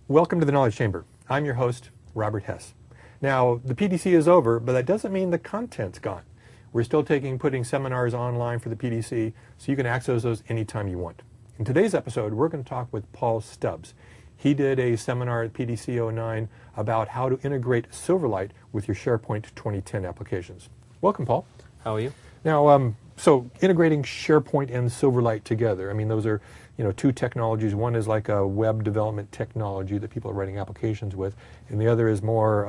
Welcome to the Knowledge Chamber. I'm your host, Robert Hess. Now, the PDC is over, but that doesn't mean the content's gone. We're still putting seminars online for the PDC, so you can access those anytime you want. In today's episode, we're going to talk with Paul Stubbs. He did a seminar at PDC 09 about how to integrate Silverlight with your SharePoint 2010 applications. Welcome, Paul. How are you? Now, so integrating SharePoint and Silverlight together, I mean, those are two technologies. One is like a web development technology that people are writing applications with, and the other is more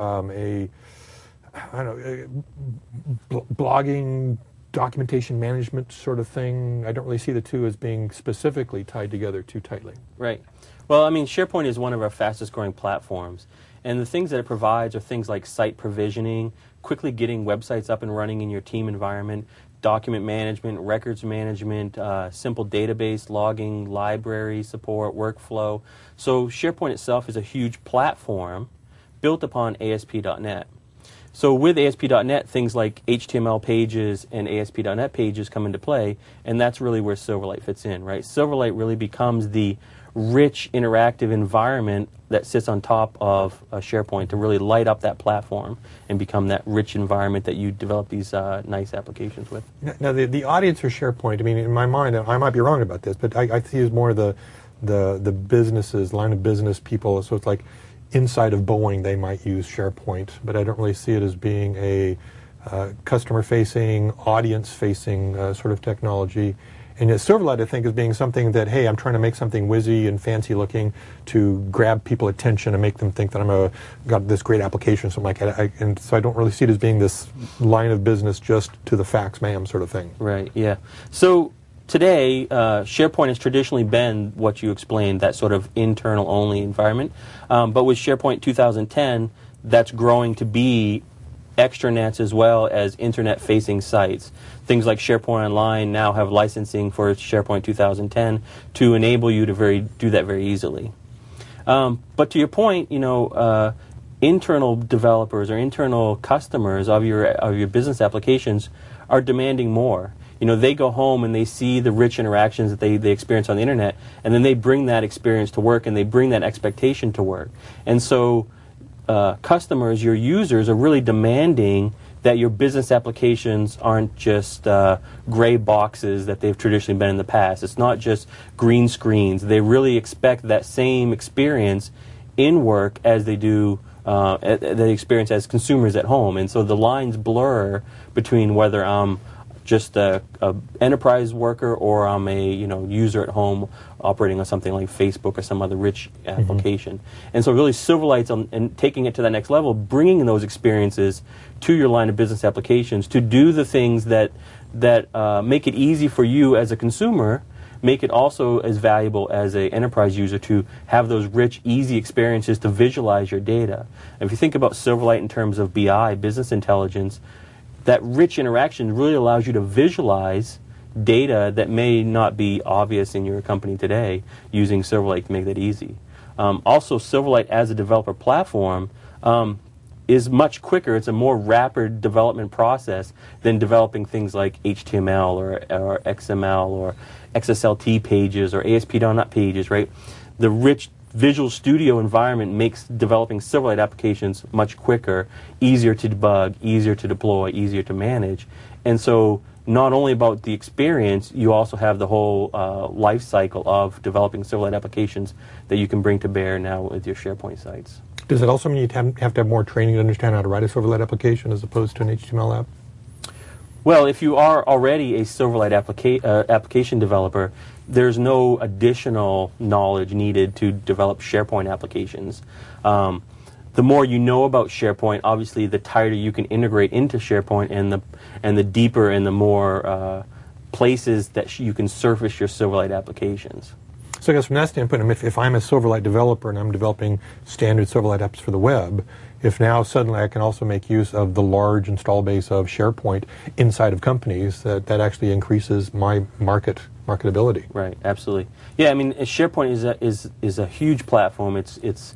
blogging, documentation management sort of thing. I don't really see the two as being specifically tied together too tightly. Right. Well, I mean, SharePoint is one of our fastest growing platforms, and the things that it provides are things like site provisioning, quickly getting websites up and running in your team environment, document management, records management, simple database logging, library support, workflow. So SharePoint itself is a huge platform built upon ASP.NET. So with ASP.NET, things like HTML pages and ASP.NET pages come into play, and that's really where Silverlight fits in, right? Silverlight really becomes the rich, interactive environment that sits on top of SharePoint to really light up that platform and become that rich environment that you develop these nice applications with. Now, the audience for SharePoint, I mean, in my mind, I might be wrong about this, but I see it as more the businesses, line of business people, so it's like inside of Boeing they might use SharePoint, but I don't really see it as being a customer-facing, audience-facing sort of technology. And yet Silverlight, I think, is being something that, hey, I'm trying to make something whizzy and fancy looking to grab people attention and make them think that got this great application or something like that. And so I don't really see it as being this line of business just to the fax ma'am sort of thing. Right, yeah. So today, SharePoint has traditionally been what you explained, that sort of internal-only environment. But with SharePoint 2010, that's growing to be extranets as well as internet-facing sites. Things like SharePoint Online now have licensing for SharePoint 2010 to enable you to do that very easily. But to your point, internal developers or internal customers of your business applications are demanding more. They go home and they see the rich interactions that they experience on the internet, and then they bring that experience to work and they bring that expectation to work. And so customers, your users, are really demanding that your business applications aren't just gray boxes that they've traditionally been in the past. It's not just green screens. They really expect that same experience in work as they do they experience as consumers at home. And so the lines blur between whether I'm just a enterprise worker or I'm a user at home operating on something like Facebook or some other rich application. And so really Silverlight's and taking it to that next level, bringing those experiences to your line of business applications to do the things that make it easy for you as a consumer, make it also as valuable as an enterprise user to have those rich, easy experiences to visualize your data. And if you think about Silverlight in terms of BI, business intelligence, that rich interaction really allows you to visualize data that may not be obvious in your company today using Silverlight to make that easy. Also, Silverlight as a developer platform is much quicker. It's a more rapid development process than developing things like HTML or XML or XSLT pages or ASP.NET pages, right? The rich Visual Studio environment makes developing Silverlight applications much quicker, easier to debug, easier to deploy, easier to manage. And so not only about the experience, you also have the whole life cycle of developing Silverlight applications that you can bring to bear now with your SharePoint sites. Does it also mean you have to have more training to understand how to write a Silverlight application as opposed to an HTML app? Well, if you are already a Silverlight application developer, there's no additional knowledge needed to develop SharePoint applications. The more you know about SharePoint, obviously, the tighter you can integrate into SharePoint, and the deeper and the more places that you can surface your Silverlight applications. So I guess from that standpoint, if I'm a Silverlight developer and I'm developing standard Silverlight apps for the web, if now suddenly I can also make use of the large install base of SharePoint inside of companies, that actually increases my marketability. Right, absolutely. Yeah, I mean, SharePoint is a huge platform. It's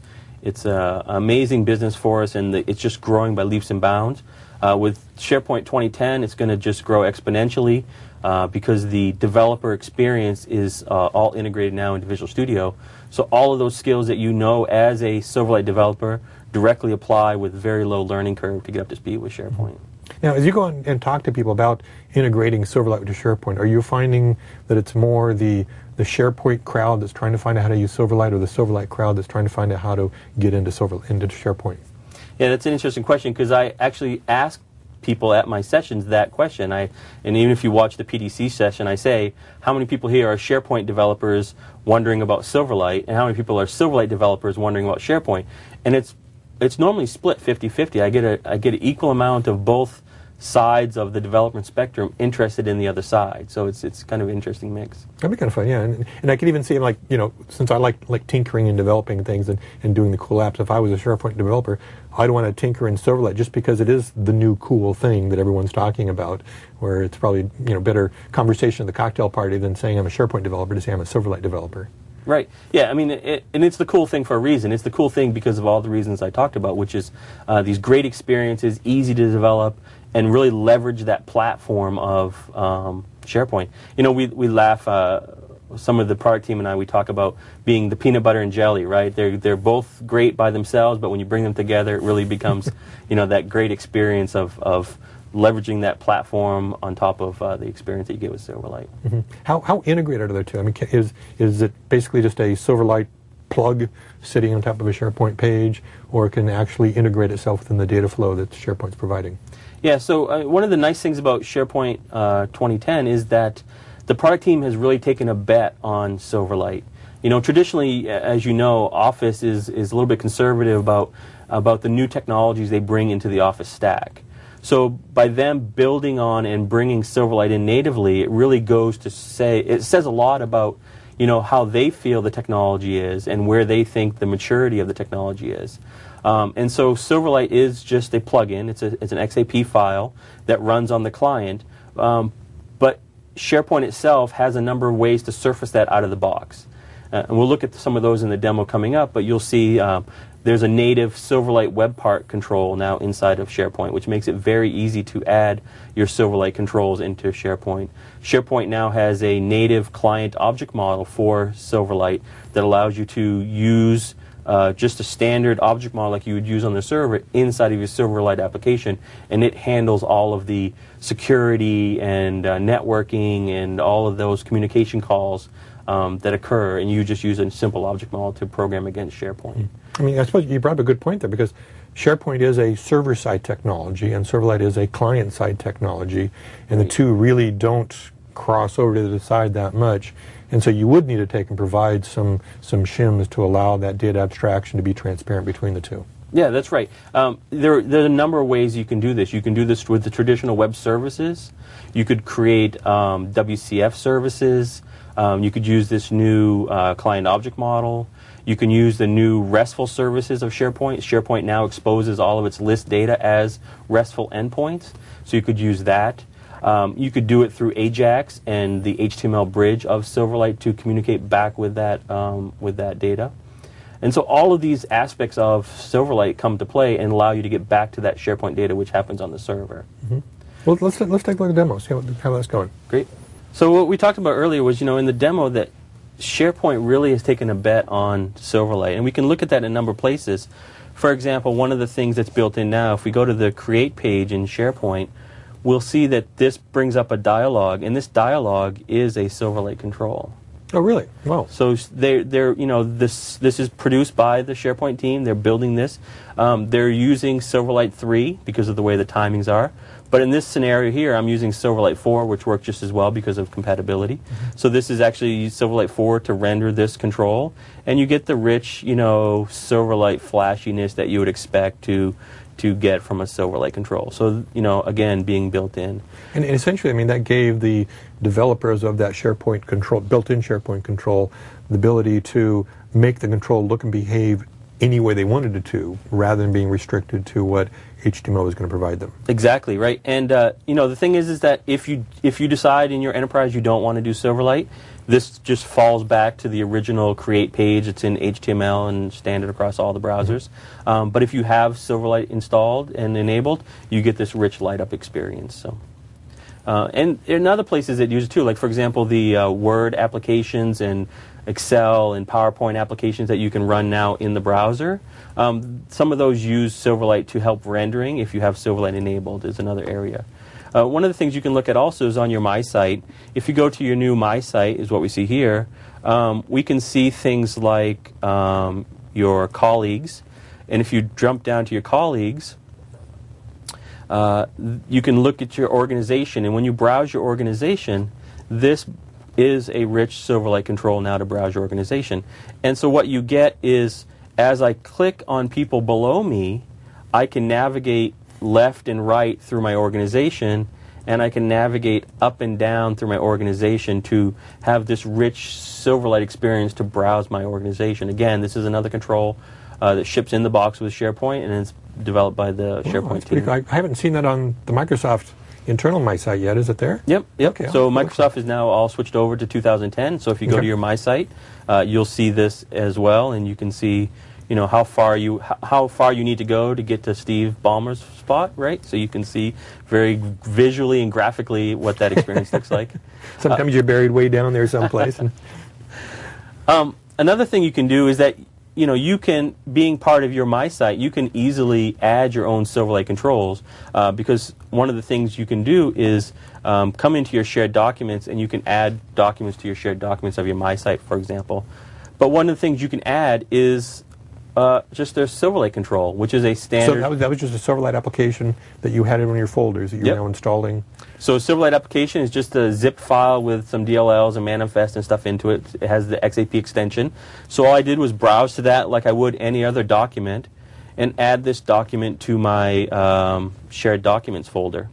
It's an amazing business for us, and it's just growing by leaps and bounds. With SharePoint 2010, it's going to just grow exponentially because the developer experience is all integrated now into Visual Studio. So all of those skills that you know as a Silverlight developer directly apply with very low learning curve to get up to speed with SharePoint. Now, as you go on and talk to people about integrating Silverlight with SharePoint, are you finding that it's more the SharePoint crowd that's trying to find out how to use Silverlight, or the Silverlight crowd that's trying to find out how to get into SharePoint? Yeah, that's an interesting question, because I actually ask people at my sessions that question. And even if you watch the PDC session, I say, how many people here are SharePoint developers wondering about Silverlight, and how many people are Silverlight developers wondering about SharePoint? And it's normally split 50-50. I get an equal amount of both sides of the development spectrum interested in the other side. So it's kind of an interesting mix. That'd be kind of fun, yeah. And I could even see, like, since I like tinkering and developing things and doing the cool apps, if I was a SharePoint developer, I'd want to tinker in Silverlight just because it is the new cool thing that everyone's talking about, where it's probably better conversation at the cocktail party than saying I'm a SharePoint developer to say I'm a Silverlight developer. Right. Yeah, I mean, and it's the cool thing for a reason. It's the cool thing because of all the reasons I talked about, which is these great experiences, easy to develop, and really leverage that platform of SharePoint. We laugh, some of the product team and I, we talk about being the peanut butter and jelly, right? They're both great by themselves, but when you bring them together, it really becomes, that great experience of leveraging that platform on top of the experience that you get with Silverlight. Mm-hmm. How integrated are the two? I mean, is it basically just a Silverlight plug sitting on top of a SharePoint page, or it can actually integrate itself within the data flow that SharePoint's providing? Yeah, so one of the nice things about SharePoint 2010 is that the product team has really taken a bet on Silverlight. Traditionally, as you know, Office is a little bit conservative about the new technologies they bring into the Office stack. So by them building on and bringing Silverlight in natively, it really goes to say, it says a lot about, how they feel the technology is and where they think the maturity of the technology is. And so Silverlight is just a plugin. It's an XAP file that runs on the client. But SharePoint itself has a number of ways to surface that out of the box. And we'll look at some of those in the demo coming up, but you'll see there's a native Silverlight web part control now inside of SharePoint, which makes it very easy to add your Silverlight controls into SharePoint. SharePoint now has a native client object model for Silverlight that allows you to use just a standard object model like you would use on the server inside of your Silverlight application, and it handles all of the security and networking and all of those communication calls that occur, and you just use a simple object model to program against SharePoint. I mean, I suppose you brought up a good point there, because SharePoint is a server-side technology and Silverlight is a client-side technology, and the two really don't cross over to the side that much. And so you would need to take and provide some shims to allow that data abstraction to be transparent between the two. Yeah, that's right. There are a number of ways you can do this. You can do this with the traditional web services. You could create WCF services. You could use this new client object model. You can use the new RESTful services of SharePoint. SharePoint now exposes all of its list data as RESTful endpoints, so you could use that. You could do it through AJAX and the HTML bridge of Silverlight to communicate back with that data. And so all of these aspects of Silverlight come to play and allow you to get back to that SharePoint data which happens on the server. Mm-hmm. Well, let's take a look at the demo, see how that's going. Great. So what we talked about earlier was, in the demo that SharePoint really has taken a bet on Silverlight, and we can look at that in a number of places. For example, one of the things that's built in now, if we go to the Create page in SharePoint, we'll see that this brings up a dialog, and this dialog is a Silverlight control. Oh, really? Wow. So they're this is produced by the SharePoint team. They're building this. They're using Silverlight 3 because of the way the timings are. But in this scenario here, I'm using Silverlight 4, which works just as well because of compatibility. Mm-hmm. So this is actually Silverlight 4 to render this control, and you get the rich, Silverlight flashiness that you would expect to get from a Silverlight control. So, again, being built in. And essentially, I mean, that gave the developers of that SharePoint control, built-in SharePoint control, the ability to make the control look and behave any way they wanted it to, rather than being restricted to what HTML was going to provide them. Exactly, right. And the thing is that if you decide in your enterprise you don't want to do Silverlight, this just falls back to the original create page. It's in HTML and standard across all the browsers. But if you have Silverlight installed and enabled, you get this rich light-up experience. So, and in other places it uses it too, like for example the Word applications and Excel and PowerPoint applications that you can run now in the browser. Some of those use Silverlight to help rendering. If you have Silverlight enabled, is another area. One of the things you can look at also is on your My Site. If you go to your new My Site, is what we see here, we can see things like your colleagues. And if you jump down to your colleagues, you can look at your organization. And when you browse your organization, this is a rich Silverlight control now to browse your organization. And so what you get is, as I click on people below me, I can navigate left and right through my organization, and I can navigate up and down through my organization to have this rich Silverlight experience to browse my organization. Again, this is another control that ships in the box with SharePoint, and it's developed by the SharePoint team. Cool. I haven't seen that on the Microsoft internal My Site yet. Is it there? Yep. Okay, so Microsoft is now all switched over to 2010. So if you go to your My Site, you'll see this as well, and you can see how far you need to go to get to Steve Ballmer's spot, right? So you can see very visually and graphically what that experience looks like. Sometimes you're buried way down there someplace. Another thing you can do is that you can, being part of your My Site, you can easily add your own Silverlight controls because one of the things you can do is come into your shared documents and you can add documents to your shared documents of your My Site, for example. But one of the things you can add is just their Silverlight control, which is a standard. So that was just a Silverlight application that you had in one of your folders that you're now installing. So a Silverlight application is just a zip file with some DLLs and manifest and stuff into it. It has the XAP extension. So all I did was browse to that like I would any other document and add this document to my shared documents folder.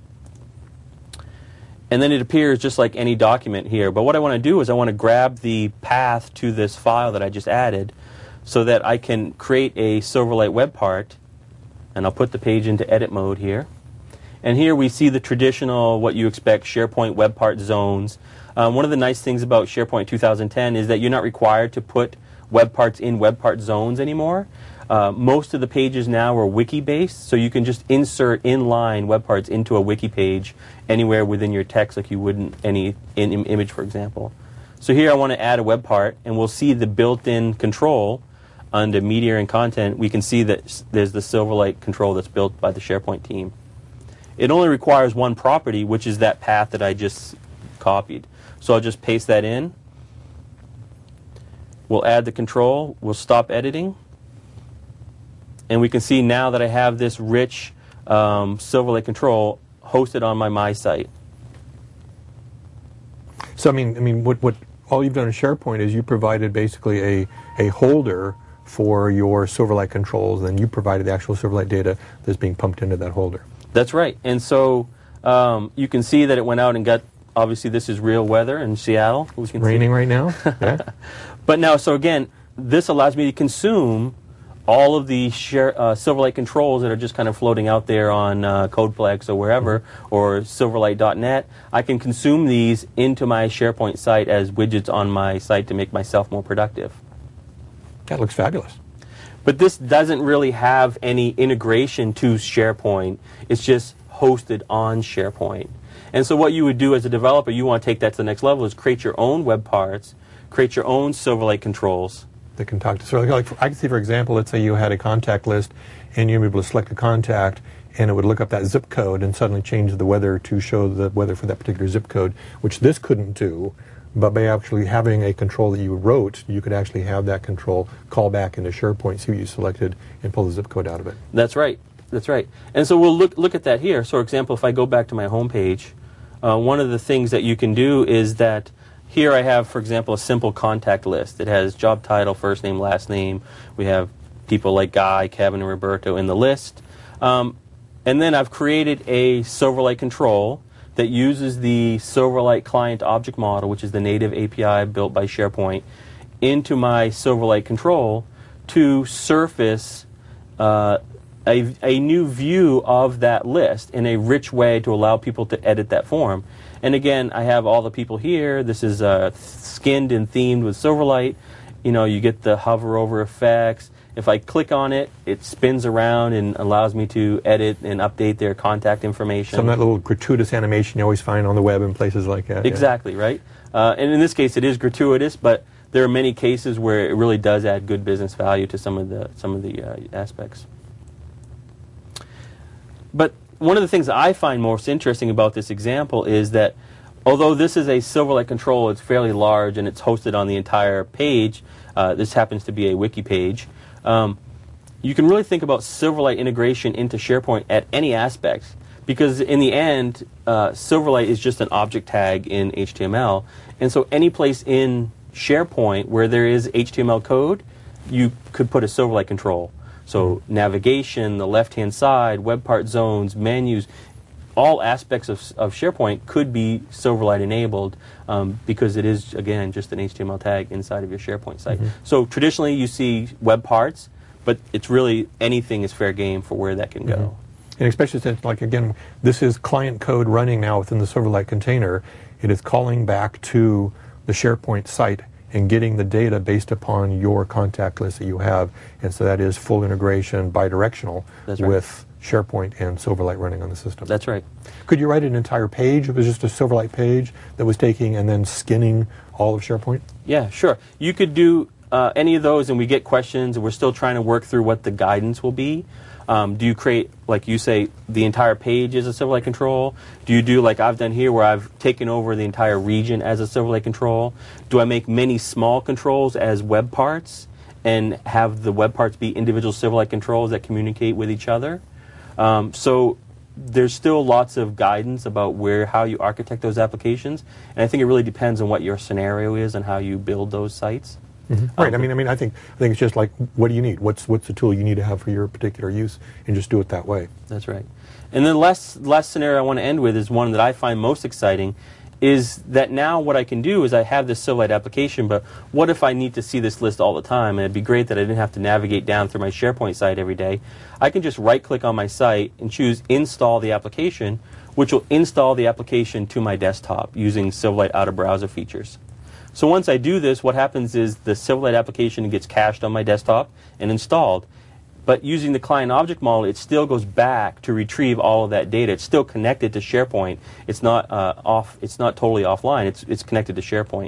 And then it appears just like any document here. But what I want to do is I want to grab the path to this file that I just added, so that I can create a Silverlight web part, and I'll put the page into edit mode here. And here we see the traditional, what you expect, SharePoint web part zones. One of the nice things about SharePoint 2010 is that you're not required to put web parts in web part zones anymore. Most of the pages now are wiki-based, so you can just insert inline web parts into a wiki page anywhere within your text like you would in any image, for example. So here I want to add a web part, and we'll see the built-in control under Media and Content. We can see that there's the Silverlight control that's built by the SharePoint team. It only requires one property, which is that path that I just copied. So I'll just paste that in. We'll add the control. We'll stop editing. And we can see now that I have this rich Silverlight control hosted on my Site. So I mean, what all you've done in SharePoint is you provided basically a holder for your Silverlight controls, and then you provided the actual Silverlight data that's being pumped into that holder. That's right. And so you can see that it went out and got, obviously this is real weather in Seattle. We can raining right now. Yeah. But now, so again, this allows me to consume all of the Silverlight controls that are just kind of floating out there on Codeplex or wherever, or Silverlight.net. I can consume these into my SharePoint site as widgets on my site to make myself more productive. That looks fabulous. But this doesn't really have any integration to SharePoint. It's just hosted on SharePoint. And so what you would do as a developer, you want to take that to the next level, is create your own web parts, create your own Silverlight controls. That can talk to. So like I can see, for example, let's say you had a contact list and you're able to select a contact, and it would look up that zip code and suddenly change the weather to show the weather for that particular zip code, which this couldn't do. But by actually having a control that you wrote, you could actually have that control call back into SharePoint, see what you selected, and pull the zip code out of it. That's right. That's right. And so we'll look at that here. So, for example, if I go back to my home page, one of the things that you can do is that here I have, for example, a simple contact list. It has job title, first name, last name. We have people like Guy, Kevin, and Roberto in the list. And then I've created a Silverlight control that uses the Silverlight client object model, which is the native API built by SharePoint, into my Silverlight control to surface a new view of that list in a rich way to allow people to edit that form. And again, I have all the people here. This is skinned and themed with Silverlight. You get the hover over effects. If I click on it, it spins around and allows me to edit and update their contact information. Some of that little gratuitous animation you always find on the web and places like that. Exactly, right? And in this case, it is gratuitous, but there are many cases where it really does add good business value to some of the aspects. But one of the things I find most interesting about this example is that although this is a Silverlight control, it's fairly large and it's hosted on the entire page. This happens to be a wiki page. You can really think about Silverlight integration into SharePoint at any aspect, because in the end, Silverlight is just an object tag in HTML. And so any place in SharePoint where there is HTML code, you could put a Silverlight control. So navigation, the left-hand side, web part zones, menus, all aspects of SharePoint could be Silverlight enabled because it is, again, just an HTML tag inside of your SharePoint site. So traditionally you see web parts, but it's really anything is fair game for where that can go. And especially since, like, again, this is client code running now within the Silverlight container. It is calling back to the SharePoint site and getting the data based upon your contact list that you have. And so that is full integration bidirectional with SharePoint and Silverlight running on the system. That's right. Could you write an entire page? It was just a Silverlight page that was taking and then skinning all of SharePoint? Yeah, sure. You could do any of those, and we get questions, and we're still trying to work through what the guidance will be. Do you create, like you say, the entire page as a Silverlight control? Do you do like I've done here where I've taken over the entire region as a Silverlight control? Do I make many small controls as web parts and have the web parts be individual Silverlight controls that communicate with each other? So there's still lots of guidance about how you architect those applications, and I think it really depends on what your scenario is and how you build those sites. Right. I think it's just like, what do you need? What's the tool you need to have for your particular use, and just do it that way. That's right. And then last scenario I want to end with is one that I find most exciting, is that now what I can do is I have this Silverlight application, but what if I need to see this list all the time? And it'd be great that I didn't have to navigate down through my SharePoint site every day. I can just right-click on my site and choose Install the application, which will install the application to my desktop using Silverlight out-of-browser features. So once I do this, what happens is the Silverlight application gets cached on my desktop and installed. But using the client object model, it still goes back to retrieve all of that data. It's still connected to SharePoint. It's not It's not totally offline. It's connected to SharePoint.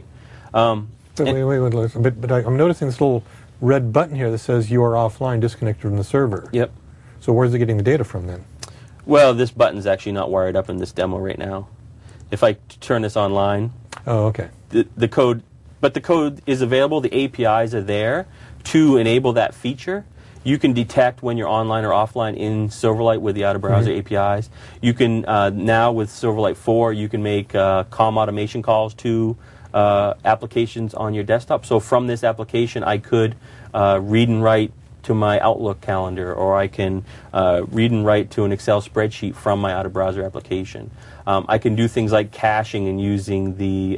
Wait. But I'm noticing this little red button here that says you are offline, disconnected from the server. Yep. So where's it getting the data from then? Well, this button's actually not wired up in this demo right now. If I turn this online, oh, okay. The code is available. The APIs are there to enable that feature. You can detect when you're online or offline in Silverlight with the out-of-browser APIs. You can now with Silverlight 4, you can make COM automation calls to applications on your desktop. So from this application, I could read and write to my Outlook calendar, or I can read and write to an Excel spreadsheet from my out-of-browser application. I can do things like caching and using the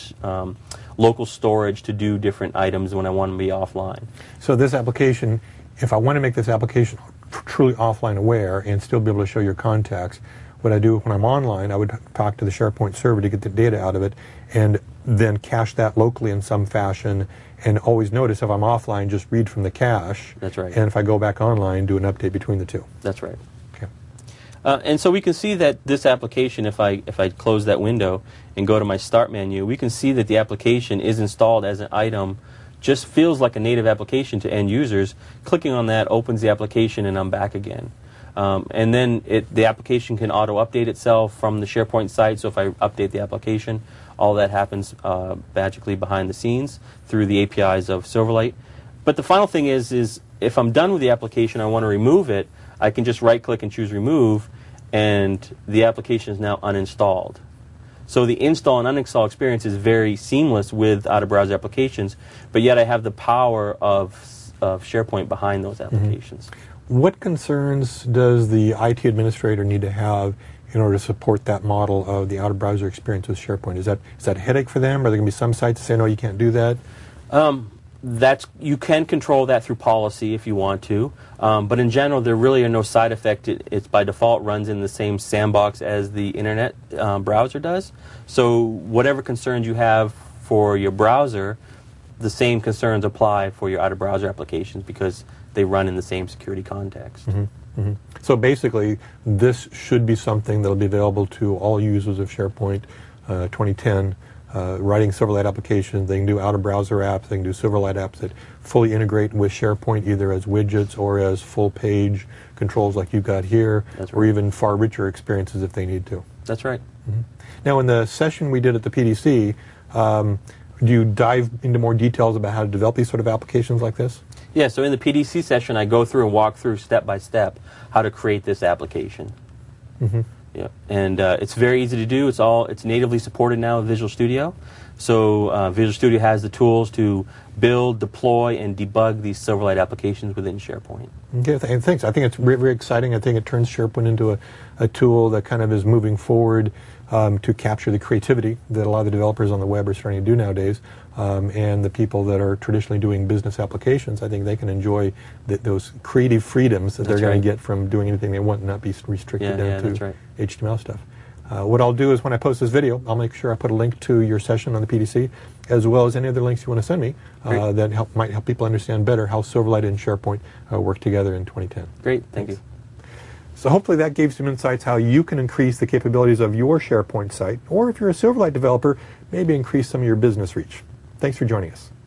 local storage to do different items when I want to be offline. So this application, if I want to make this application truly offline aware and still be able to show your contacts, what I do when I'm online, I would talk to the SharePoint server to get the data out of it and then cache that locally in some fashion, and always notice if I'm offline, just read from the cache. That's right. And if I go back online, do an update between the two. That's right. Okay. And so we can see that this application, if I close that window and go to my Start menu, we can see that the application is installed as an item. Just feels like a native application to end users. Clicking on that opens the application, and I'm back again. And then the application can auto-update itself from the SharePoint site. So if I update the application, all that happens magically behind the scenes through the APIs of Silverlight. But the final thing is if I'm done with the application, I want to remove it, I can just right-click and choose Remove, and the application is now uninstalled. So the install and uninstall experience is very seamless with out-of-browser applications, but yet I have the power of SharePoint behind those applications. What concerns does the IT administrator need to have in order to support that model of the out-of-browser experience with SharePoint? Is that a headache for them? Are there going to be some sites that say, no, you can't do that? You can control that through policy if you want to, but in general, there really are no side effects. It's by default runs in the same sandbox as the internet browser does. So whatever concerns you have for your browser, the same concerns apply for your out-of-browser applications because they run in the same security context. So basically, this should be something that will be available to all users of SharePoint 2010. Writing Silverlight applications, they can do out-of-browser apps, they can do Silverlight apps that fully integrate with SharePoint either as widgets or as full-page controls like you've got here, or even far richer experiences if they need to. That's right. Now, in the session we did at the PDC, do you dive into more details about how to develop these sort of applications like this? Yeah, so in the PDC session, I go through and walk through step by step how to create this application. Yeah, and it's very easy to do. It's natively supported now with Visual Studio. So Visual Studio has the tools to build, deploy, and debug these Silverlight applications within SharePoint. Okay, thanks. I think it's very, very exciting. I think it turns SharePoint into a tool that kind of is moving forward to capture the creativity that a lot of the developers on the web are starting to do nowadays. And the people that are traditionally doing business applications, I think they can enjoy those creative freedoms that they're going to get from doing anything they want and not be restricted down to HTML stuff. What I'll do is when I post this video, I'll make sure I put a link to your session on the PDC, as well as any other links you want to send me that might help people understand better how Silverlight and SharePoint work together in 2010. Great, thank you. So hopefully that gave some insights how you can increase the capabilities of your SharePoint site, or if you're a Silverlight developer, maybe increase some of your business reach. Thanks for joining us.